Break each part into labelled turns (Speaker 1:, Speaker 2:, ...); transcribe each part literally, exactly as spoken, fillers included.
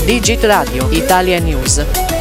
Speaker 1: Digit Radio, Italia News.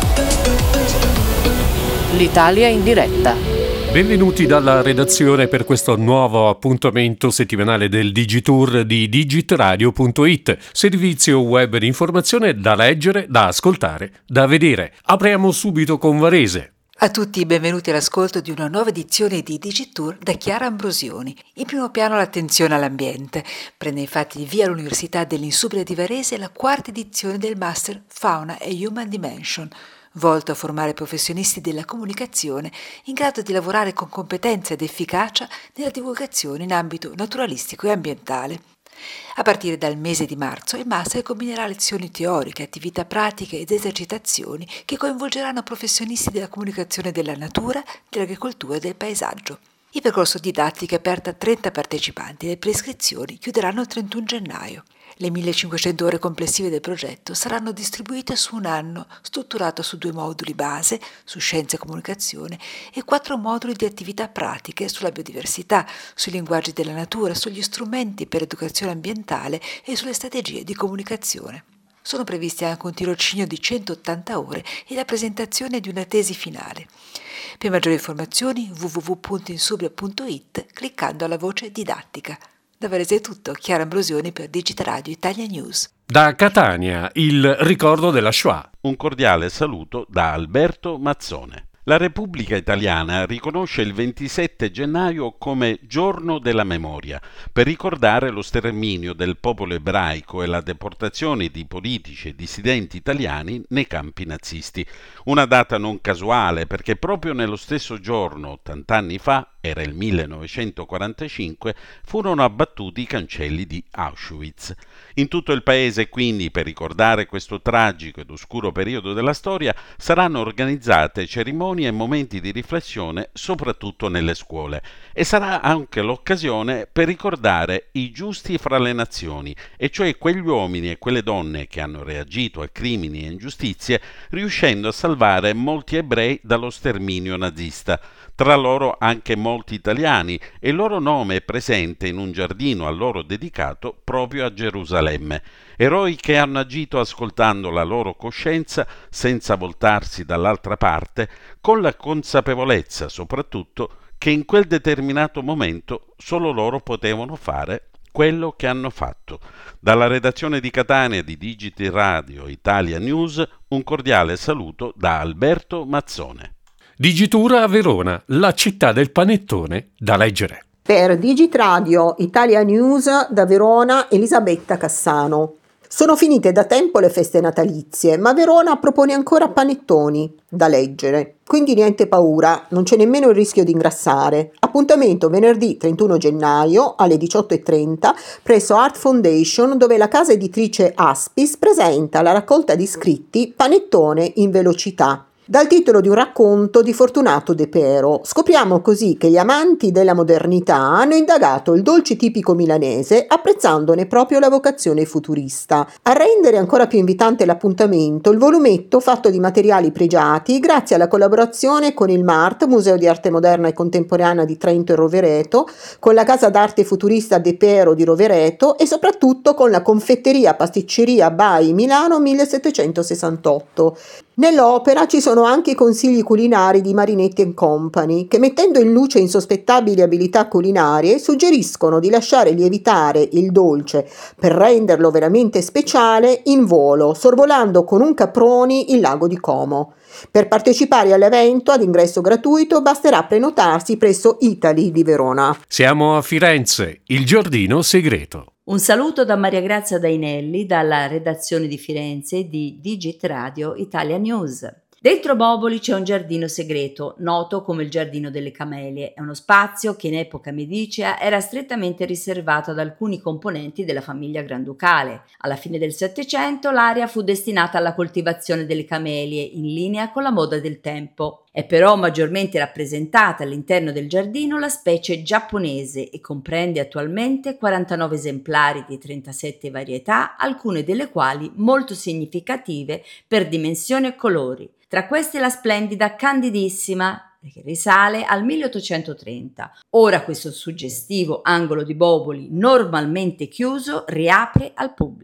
Speaker 1: L'Italia in diretta.
Speaker 2: Benvenuti dalla redazione per questo nuovo appuntamento settimanale del Digitour di digitradio punto it, servizio web di informazione da leggere, da ascoltare, da vedere. Apriamo subito con Varese.
Speaker 3: A tutti benvenuti all'ascolto di una nuova edizione di Digitour da Chiara Ambrosioni. In primo piano l'attenzione all'ambiente. Prende infatti il via all'Università dell'Insubria di Varese la quarta edizione del Master Fauna e Human Dimension, volto a formare professionisti della comunicazione in grado di lavorare con competenza ed efficacia nella divulgazione in ambito naturalistico e ambientale. A partire dal mese di marzo il master combinerà lezioni teoriche, attività pratiche ed esercitazioni che coinvolgeranno professionisti della comunicazione della natura, dell'agricoltura e del paesaggio. Il percorso didattico è aperto a trenta partecipanti e le prescrizioni chiuderanno il trentuno gennaio. Le millecinquecento ore complessive del progetto saranno distribuite su un anno, strutturato su due moduli base, su scienze e comunicazione, e quattro moduli di attività pratiche sulla biodiversità, sui linguaggi della natura, sugli strumenti per educazione ambientale e sulle strategie di comunicazione. Sono previsti anche un tirocinio di centottanta ore e la presentazione di una tesi finale. Per maggiori informazioni w w w punto insubria punto it cliccando alla voce didattica. Da Varese è tutto, Chiara Ambrosioni per Digit Radio Italia News.
Speaker 2: Da Catania, il ricordo della Shoah.
Speaker 4: Un cordiale saluto da Alberto Mazzone. La Repubblica Italiana riconosce il ventisette gennaio come Giorno della Memoria per ricordare lo sterminio del popolo ebraico e la deportazione di politici e dissidenti italiani nei campi nazisti. Una data non casuale perché proprio nello stesso giorno, ottanta anni fa, era il millenovecentoquarantacinque, furono abbattuti i cancelli di Auschwitz. In tutto il paese, quindi, per ricordare questo tragico ed oscuro periodo della storia, saranno organizzate cerimonie e momenti di riflessione, soprattutto nelle scuole. E sarà anche l'occasione per ricordare i giusti fra le nazioni, e cioè quegli uomini e quelle donne che hanno reagito a crimini e ingiustizie, riuscendo a salvare molti ebrei dallo sterminio nazista. Tra loro anche molti italiani, e il loro nome è presente in un giardino a loro dedicato proprio a Gerusalemme. Eroi che hanno agito ascoltando la loro coscienza, senza voltarsi dall'altra parte, con la consapevolezza soprattutto che in quel determinato momento solo loro potevano fare quello che hanno fatto. Dalla redazione di Catania di Digit Radio Italia News, un cordiale saluto da Alberto Mazzone.
Speaker 2: Digitour a Verona, la città del panettone da leggere.
Speaker 5: Per Digit Radio Italia News da Verona, Elisabetta Cassano. Sono finite da tempo le feste natalizie, ma Verona propone ancora panettoni da leggere. Quindi niente paura, non c'è nemmeno il rischio di ingrassare. Appuntamento venerdì trentuno gennaio alle diciotto e trenta presso Art Foundation, dove la casa editrice Aspis presenta la raccolta di scritti Panettone in velocità, dal titolo di un racconto di Fortunato De Pero. Scopriamo così che gli amanti della modernità hanno indagato il dolce tipico milanese, apprezzandone proprio la vocazione futurista. A rendere ancora più invitante l'appuntamento, il volumetto fatto di materiali pregiati, grazie alla collaborazione con il MART, Museo di Arte Moderna e Contemporanea di Trento e Rovereto, con la Casa d'Arte Futurista De Pero di Rovereto e soprattutto con la confetteria pasticceria Bai Milano millesettecentosessantotto. Nell'opera ci sono anche i consigli culinari di Marinetti and Company, che mettendo in luce insospettabili abilità culinarie suggeriscono di lasciare lievitare il dolce per renderlo veramente speciale in volo, sorvolando con un caproni il lago di Como. Per partecipare all'evento ad ingresso gratuito basterà prenotarsi presso Italy di Verona.
Speaker 2: Siamo a Firenze, il giardino segreto.
Speaker 6: Un saluto da Maria Grazia Dainelli dalla redazione di Firenze di Digit Radio Italia News. Dentro Boboli c'è un giardino segreto, noto come il Giardino delle Camelie. È uno spazio che in epoca medicea era strettamente riservato ad alcuni componenti della famiglia granducale. Alla fine del Settecento l'area fu destinata alla coltivazione delle camelie, in linea con la moda del tempo. È però maggiormente rappresentata all'interno del giardino la specie giapponese e comprende attualmente quarantanove esemplari di trentasette varietà, alcune delle quali molto significative per dimensione e colori. Tra queste la splendida Candidissima, che risale al milleottocentotrenta. Ora questo suggestivo angolo di Boboli, normalmente chiuso, riapre al pubblico.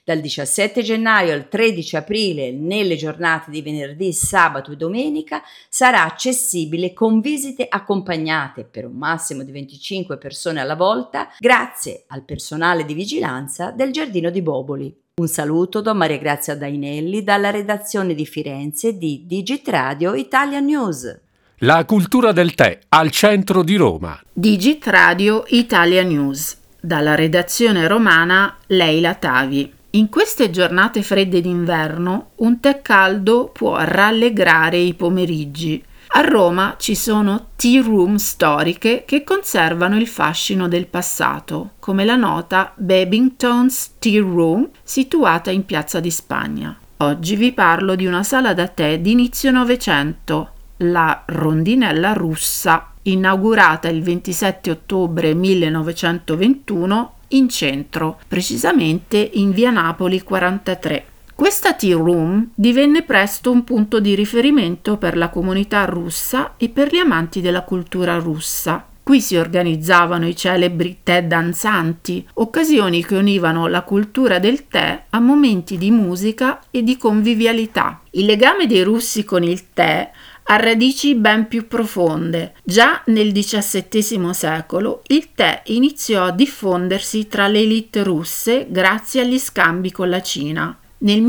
Speaker 6: Dal diciassette gennaio al tredici aprile, nelle giornate di venerdì, sabato e domenica, sarà accessibile con visite accompagnate per un massimo di venticinque persone alla volta, grazie al personale di vigilanza del Giardino di Boboli. Un saluto da Maria Grazia Dainelli dalla redazione di Firenze di Digit Radio Italia News.
Speaker 2: La cultura del tè al centro di Roma.
Speaker 7: Digit Radio Italia News, dalla redazione romana Leila Tavi. In queste giornate fredde d'inverno, un tè caldo può rallegrare i pomeriggi. A Roma ci sono tea room storiche che conservano il fascino del passato, come la nota Babington's Tea Room, situata in Piazza di Spagna. Oggi vi parlo di una sala da tè di inizio Novecento, la Rondinella Russa, inaugurata il ventisette ottobre millenovecentoventuno in centro, precisamente in via Napoli quarantatré. Questa tea room divenne presto un punto di riferimento per la comunità russa e per gli amanti della cultura russa. Qui si organizzavano i celebri tè danzanti, occasioni che univano la cultura del tè a momenti di musica e di convivialità. Il legame dei russi con il tè ha radici ben più profonde. Già nel diciassettesimo secolo il tè iniziò a diffondersi tra le elite russe grazie agli scambi con la Cina. Nel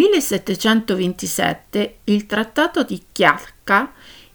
Speaker 7: millesettecentoventisette il Trattato di Kyathka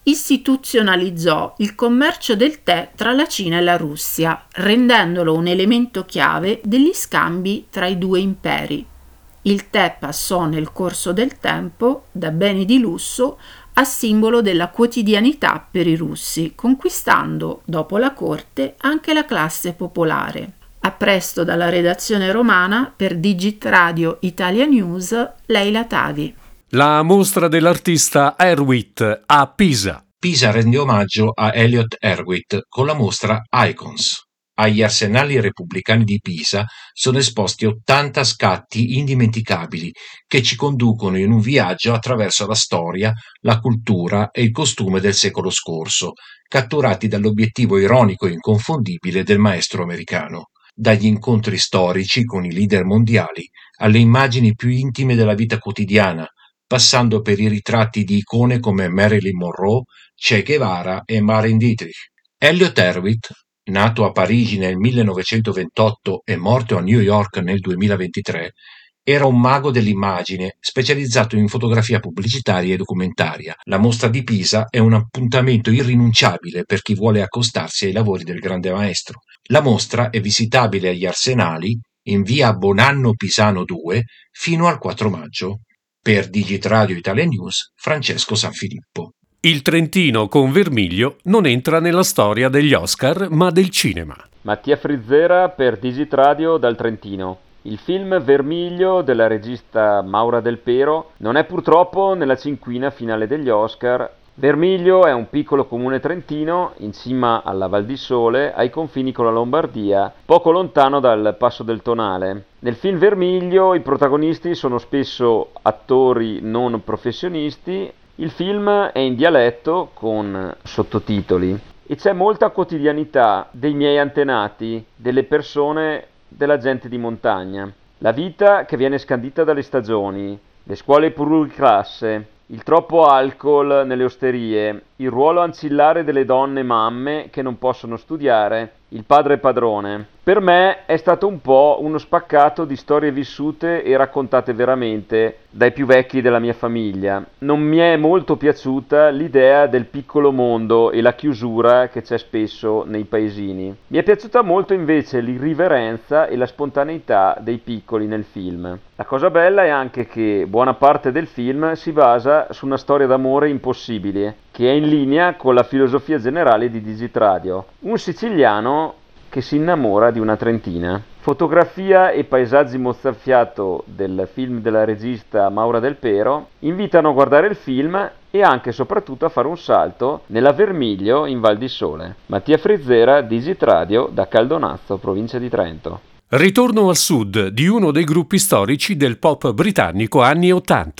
Speaker 7: istituzionalizzò il commercio del tè tra la Cina e la Russia, rendendolo un elemento chiave degli scambi tra i due imperi. Il tè passò nel corso del tempo da bene di lusso a simbolo della quotidianità per i russi, conquistando, dopo la corte, anche la classe popolare. A presto dalla redazione romana per Digit Radio Italia News, Leila Tavi.
Speaker 2: La mostra dell'artista Erwitt a Pisa.
Speaker 8: Pisa rende omaggio a Elliott Erwitt con la mostra Icons. Agli Arsenali Repubblicani di Pisa sono esposti ottanta scatti indimenticabili che ci conducono in un viaggio attraverso la storia, la cultura e il costume del secolo scorso, catturati dall'obiettivo ironico e inconfondibile del maestro americano. Dagli incontri storici con i leader mondiali alle immagini più intime della vita quotidiana, passando per i ritratti di icone come Marilyn Monroe, Che Guevara e Marlene Dietrich. Elliott Erwitt, nato a Parigi nel millenovecentoventotto e morto a New York nel duemilaventitré, era un mago dell'immagine specializzato in fotografia pubblicitaria e documentaria. La mostra di Pisa è un appuntamento irrinunciabile per chi vuole accostarsi ai lavori del grande maestro. La mostra è visitabile agli Arsenali in via Bonanno Pisano due fino al quattro maggio. Per Digit Radio Italia News, Francesco Sanfilippo.
Speaker 2: Il Trentino con Vermiglio non entra nella storia degli Oscar, ma del cinema.
Speaker 9: Mattia Frizzera per Digit Radio dal Trentino. Il film Vermiglio della regista Maura Del Pero non è purtroppo nella cinquina finale degli Oscar. Vermiglio è un piccolo comune trentino in cima alla Val di Sole, ai confini con la Lombardia, poco lontano dal Passo del Tonale. Nel film Vermiglio i protagonisti sono spesso attori non professionisti. Il film è in dialetto con sottotitoli e c'è molta quotidianità dei miei antenati, delle persone, della gente di montagna. La vita che viene scandita dalle stagioni, le scuole pluriclasse, il troppo alcol nelle osterie, il ruolo ancillare delle donne mamme che non possono studiare, il padre padrone. Per me è stato un po' uno spaccato di storie vissute e raccontate veramente dai più vecchi della mia famiglia. Non mi è molto piaciuta l'idea del piccolo mondo e la chiusura che c'è spesso nei paesini. Mi è piaciuta molto invece l'irriverenza e la spontaneità dei piccoli nel film. La cosa bella è anche che buona parte del film si basa su una storia d'amore impossibile, che è in linea con la filosofia generale di Digit Radio. Un siciliano che si innamora di una trentina. Fotografia e paesaggi mozzafiato del film della regista Maura Del Pero invitano a guardare il film e anche e soprattutto a fare un salto nella Vermiglio in Val di Sole. Mattia Frizzera, Digit Radio, da Caldonazzo, provincia di Trento.
Speaker 2: Ritorno al sud di uno dei gruppi storici del pop britannico anni ottanta.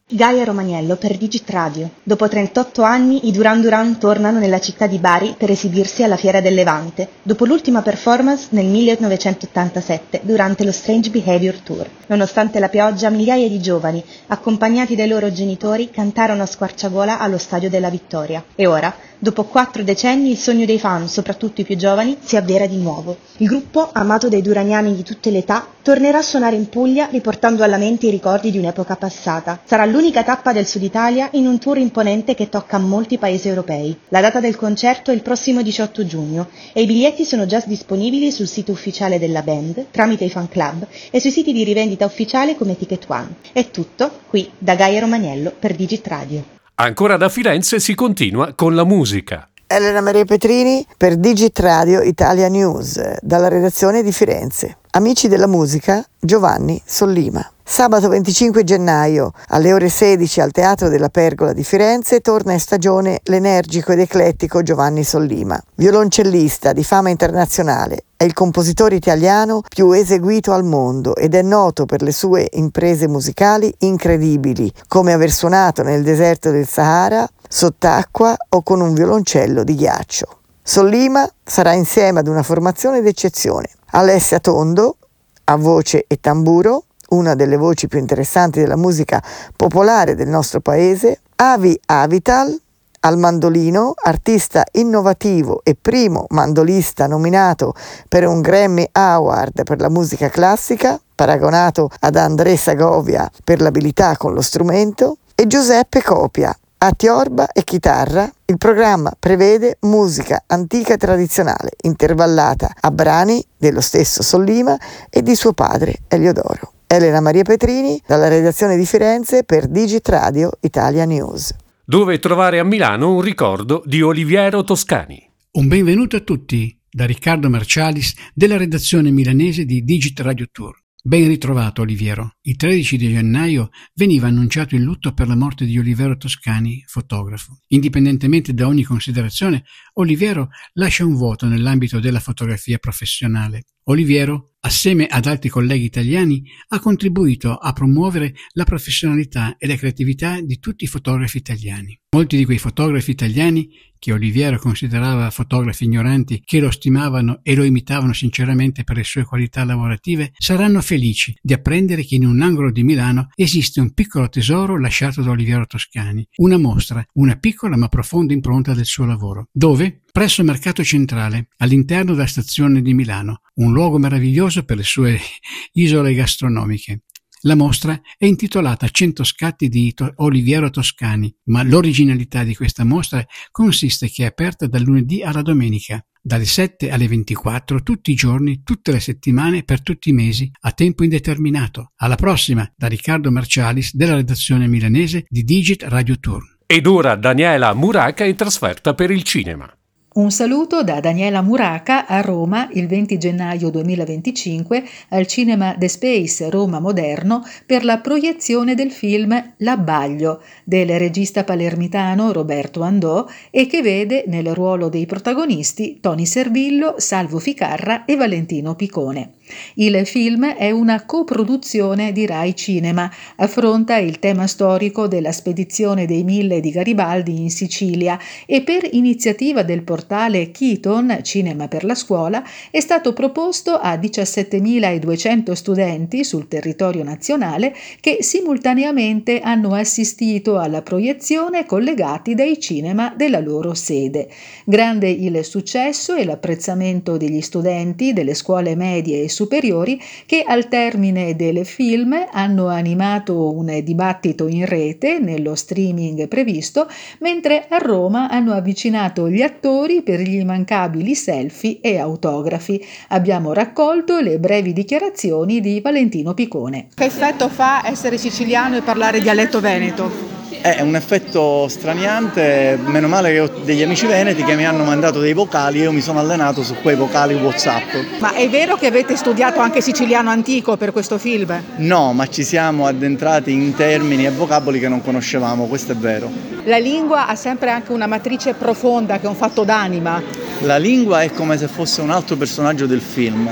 Speaker 10: Gaia Romaniello per Digit Radio. Dopo trentotto anni i Duran Duran tornano nella città di Bari per esibirsi alla Fiera del Levante, dopo l'ultima performance nel millenovecentottantasette durante lo Strange Behavior Tour. Nonostante la pioggia, migliaia di giovani, accompagnati dai loro genitori, cantarono a squarciagola allo Stadio della Vittoria. E ora, dopo quattro decenni, il sogno dei fan, soprattutto i più giovani, si avvera di nuovo. Il gruppo, amato dai duraniani di tutte le età, tornerà a suonare in Puglia riportando alla mente i ricordi di un'epoca passata. Sarà l'unica tappa del Sud Italia in un tour imponente che tocca molti paesi europei. La data del concerto è il prossimo diciotto giugno e i biglietti sono già disponibili sul sito ufficiale della band, tramite i fan club e sui siti di rivendita ufficiale come Ticket One. È tutto qui da Gaia Romaniello per Digit Radio.
Speaker 2: Ancora da Firenze si continua con la musica.
Speaker 11: Elena Maria Petrini per Digit Radio Italia News, dalla redazione di Firenze. Amici della musica, Giovanni Sollima. Sabato venticinque gennaio alle ore sedici al Teatro della Pergola di Firenze torna in stagione l'energico ed eclettico Giovanni Sollima, violoncellista di fama internazionale. È il compositore italiano più eseguito al mondo ed è noto per le sue imprese musicali incredibili, come aver suonato nel deserto del Sahara, sott'acqua o con un violoncello di ghiaccio. Sollima sarà insieme ad una formazione d'eccezione: Alessia Tondo a voce e tamburo, una delle voci più interessanti della musica popolare del nostro paese, Avi Avital al mandolino, artista innovativo e primo mandolista nominato per un Grammy Award per la musica classica, paragonato ad André Segovia per l'abilità con lo strumento, e Giuseppe Copia a tiorba e chitarra. Il programma prevede musica antica e tradizionale, intervallata a brani dello stesso Sollima e di suo padre Eliodoro. Elena Maria Petrini, dalla redazione di Firenze per Digit Radio Italia News.
Speaker 2: Dove trovare a Milano un ricordo di Oliviero Toscani.
Speaker 12: Un benvenuto a tutti da Riccardo Marcialis della redazione milanese di Digit Radio Tour. Ben ritrovato Oliviero. Il tredici di gennaio veniva annunciato il lutto per la morte di Oliviero Toscani, fotografo. Indipendentemente da ogni considerazione, Oliviero lascia un vuoto nell'ambito della fotografia professionale. Oliviero, assieme ad altri colleghi italiani, ha contribuito a promuovere la professionalità e la creatività di tutti i fotografi italiani. Molti di quei fotografi italiani, che Oliviero considerava fotografi ignoranti, che lo stimavano e lo imitavano sinceramente per le sue qualità lavorative, saranno felici di apprendere che in un angolo di Milano esiste un piccolo tesoro lasciato da Oliviero Toscani, una mostra, una piccola ma profonda impronta del suo lavoro. Dove? Presso Mercato Centrale, all'interno della stazione di Milano, un luogo meraviglioso per le sue isole gastronomiche. La mostra è intitolata cento scatti di Oliviero Toscani, ma l'originalità di questa mostra consiste che è aperta dal lunedì alla domenica, dalle sette alle ventiquattro, tutti i giorni, tutte le settimane, per tutti i mesi, a tempo indeterminato. Alla prossima, da Riccardo Marcialis della redazione milanese di Digit Radio Tour.
Speaker 2: Ed ora Daniela Muraca in trasferta per il cinema.
Speaker 13: Un saluto da Daniela Muraca a Roma il venti gennaio duemilaventicinque al Cinema The Space Roma Moderno per la proiezione del film L'Abbaglio del regista palermitano Roberto Andò e che vede nel ruolo dei protagonisti Tony Servillo, Salvo Ficarra e Valentino Picone. Il film è una coproduzione di Rai Cinema, affronta il tema storico della spedizione dei Mille di Garibaldi in Sicilia e per iniziativa del portale Keaton Cinema per la Scuola è stato proposto a diciassettemiladuecento studenti sul territorio nazionale che simultaneamente hanno assistito alla proiezione collegati dai cinema della loro sede. Grande il successo e l'apprezzamento degli studenti delle scuole medie e superiori che al termine del film hanno animato un dibattito in rete nello streaming previsto, mentre a Roma hanno avvicinato gli attori per gli immancabili selfie e autografi. Abbiamo raccolto le brevi dichiarazioni di Valentino Picone.
Speaker 14: Che effetto fa essere siciliano e parlare dialetto veneto?
Speaker 15: È un effetto straniante, meno male che ho degli amici veneti che mi hanno mandato dei vocali e io mi sono allenato su quei vocali WhatsApp.
Speaker 14: Ma è vero che avete studiato anche siciliano antico per questo film?
Speaker 15: No, ma ci siamo addentrati in termini e vocaboli che non conoscevamo, questo è vero.
Speaker 14: La lingua ha sempre anche una matrice profonda che è un fatto d'anima.
Speaker 15: La lingua è come se fosse un altro personaggio del film.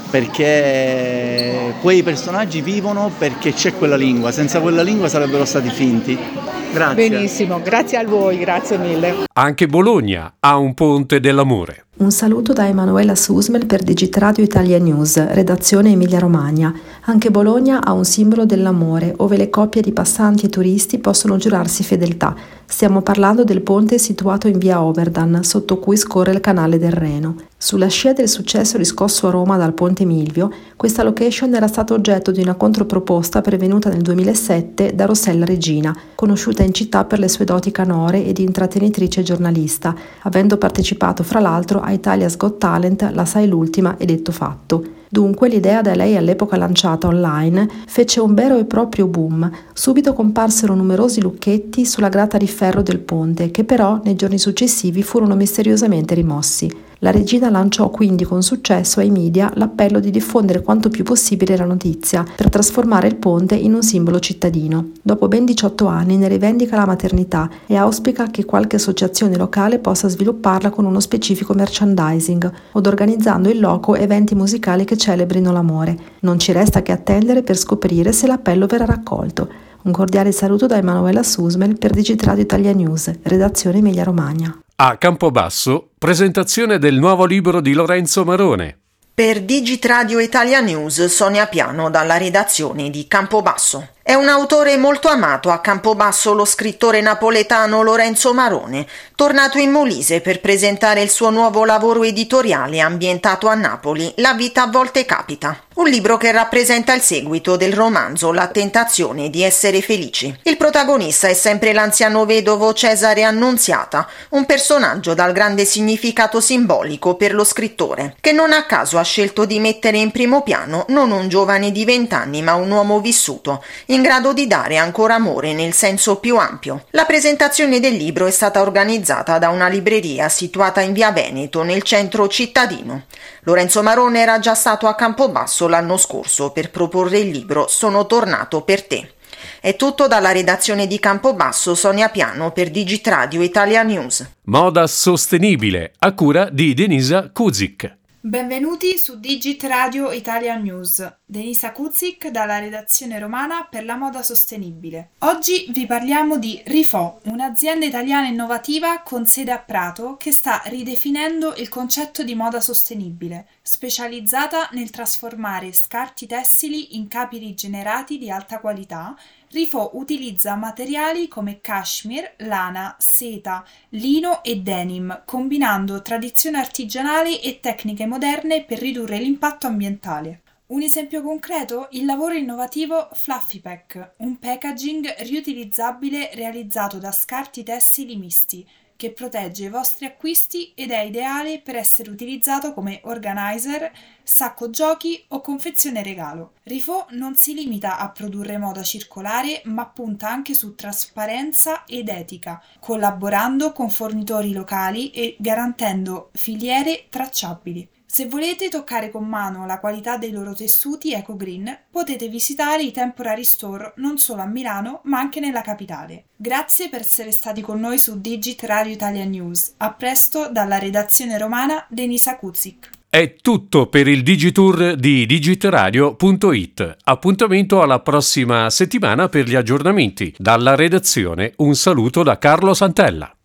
Speaker 15: perché quei personaggi vivono perché c'è quella lingua, senza quella lingua sarebbero stati finti. Grazie.
Speaker 14: Benissimo, grazie a voi, grazie mille.
Speaker 2: Anche Bologna ha un ponte dell'amore.
Speaker 16: Un saluto da Emanuela Susmel per Digitradio Italia News, redazione Emilia Romagna. Anche Bologna ha un simbolo dell'amore, ove le coppie di passanti e turisti possono giurarsi fedeltà. Stiamo parlando del ponte situato in via Oberdan, sotto cui scorre il canale del Reno. Sulla scia del successo riscosso a Roma dal ponte Milvio, questa location era stata oggetto di una controproposta pervenuta nel duemilasette da Rossella Regina, conosciuta in città per le sue doti canore e di intrattenitrice giornalista, avendo partecipato fra l'altro a Italia's Got Talent, La Sai l'Ultima e Detto Fatto. Dunque l'idea da lei all'epoca lanciata online fece un vero e proprio boom. Subito comparsero numerosi lucchetti sulla grata di ferro del ponte, che però nei giorni successivi furono misteriosamente rimossi. La regina lanciò quindi con successo ai media l'appello di diffondere quanto più possibile la notizia per trasformare il ponte in un simbolo cittadino. Dopo ben diciotto anni ne rivendica la maternità e auspica che qualche associazione locale possa svilupparla con uno specifico merchandising o organizzando in loco eventi musicali che celebrino l'amore. Non ci resta che attendere per scoprire se l'appello verrà raccolto. Un cordiale saluto da Emanuela Susmel per Digitradio Italia News, redazione Emilia Romagna.
Speaker 2: A Campobasso, presentazione del nuovo libro di Lorenzo Marone.
Speaker 17: Per Digitradio Italia News, Sonia Piano dalla redazione di Campobasso. È un autore molto amato a Campobasso lo scrittore napoletano Lorenzo Marone, tornato in Molise per presentare il suo nuovo lavoro editoriale ambientato a Napoli, La vita a volte capita. Un libro che rappresenta il seguito del romanzo La tentazione di essere felici. Il protagonista è sempre l'anziano vedovo Cesare Annunziata, un personaggio dal grande significato simbolico per lo scrittore, che non a caso ha scelto di mettere in primo piano non un giovane di vent'anni ma un uomo vissuto, in grado di dare ancora amore nel senso più ampio. La presentazione del libro è stata organizzata da una libreria situata in via Veneto, nel centro cittadino. Lorenzo Marone era già stato a Campobasso l'anno scorso per proporre il libro Sono tornato per te. È tutto dalla redazione di Campobasso, Sonia Piano per Digitradio Italia News.
Speaker 2: Moda sostenibile, a cura di Denisa Kuzik.
Speaker 18: Benvenuti su Digitradio Italia News. Denisa Kuzik dalla redazione romana per la moda sostenibile. Oggi vi parliamo di Rifò, un'azienda italiana innovativa con sede a Prato che sta ridefinendo il concetto di moda sostenibile, specializzata nel trasformare scarti tessili in capi rigenerati di alta qualità. Rifò utilizza materiali come cashmere, lana, seta, lino e denim, combinando tradizione artigianale e tecniche moderne per ridurre l'impatto ambientale. Un esempio concreto? Il lavoro innovativo Fluffy Pack, un packaging riutilizzabile realizzato da scarti tessili misti, che protegge i vostri acquisti ed è ideale per essere utilizzato come organizer, sacco giochi o confezione regalo. Rifò non si limita a produrre moda circolare, ma punta anche su trasparenza ed etica, collaborando con fornitori locali e garantendo filiere tracciabili. Se volete toccare con mano la qualità dei loro tessuti eco-green, potete visitare i temporary store non solo a Milano, ma anche nella capitale. Grazie per essere stati con noi su Digitradio Italia News. A presto dalla redazione romana Denisa Kuzik.
Speaker 2: È tutto per il Digitour di digitradio punto it. Appuntamento alla prossima settimana per gli aggiornamenti. Dalla redazione un saluto da Carlo Santella.